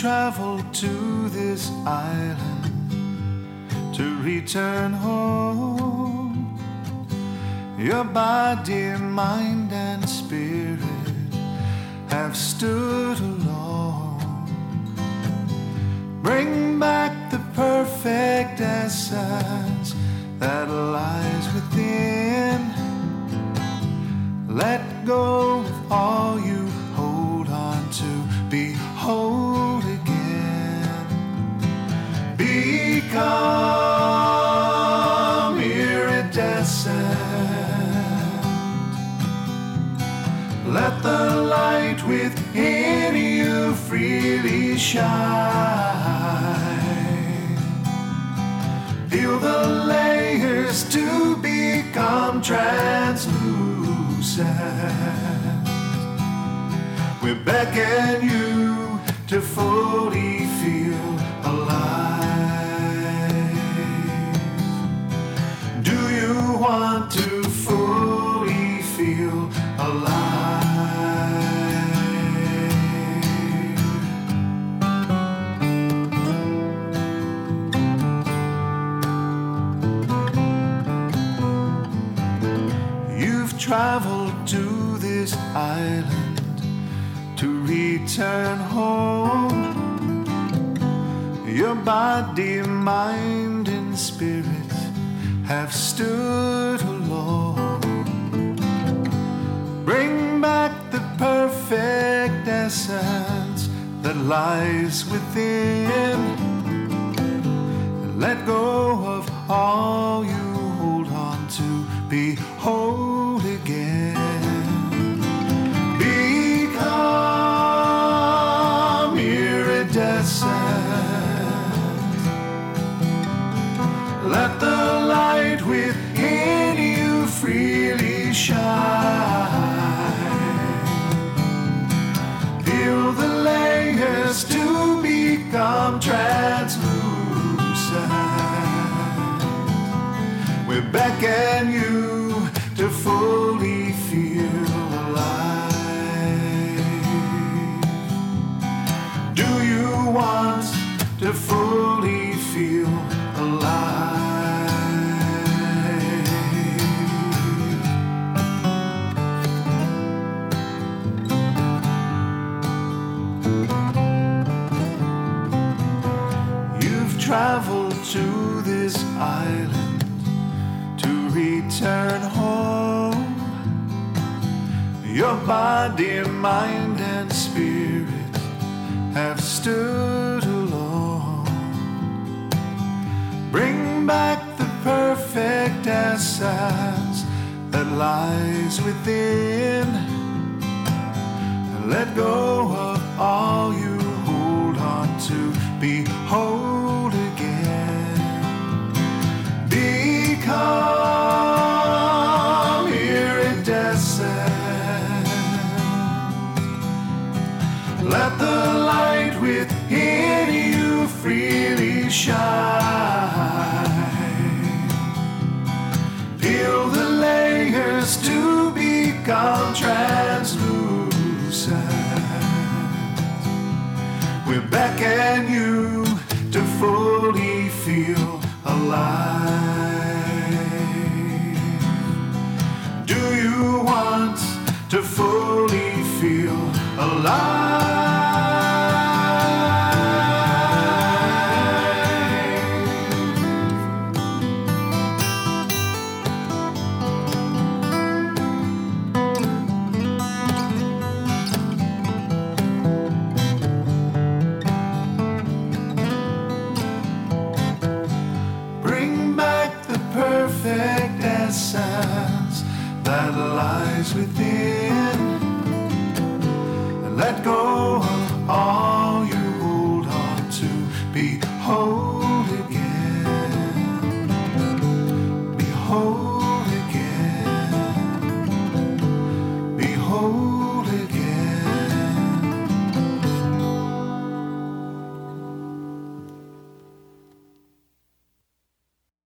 traveled to this island to return home. Your body, mind, and spirit have stood alone. Bring back the perfect essence that lies within. Let go of all you hold on to. Be whole again. Become iridescent. Let the light within you freely shine. Feel the layers to become translucent. We beckon you to fully feel alive. Do you want to fully feel alive? You've traveled to this island to return home. Your body, mind, and spirit have stood alone. Bring back the perfect essence that lies within. Let go of all you hold on to. Be whole again. Become iridescent. Let the light within you freely shine. Feel the layers to become translucent. We beckon you to fully feel alive. Do you want to fully feel alive? You've traveled to this island to return home. Your body, mind, and spirit have stood alone. Bring back the perfect essence that lies within. Let go of all you hold on to. Be whole again. Become iridescent. Let the light within you freely shine. Peel the layers to become translucent. We beckon you to fully feel alive. Do you want to fully feel alive? Perfect essence that lies within.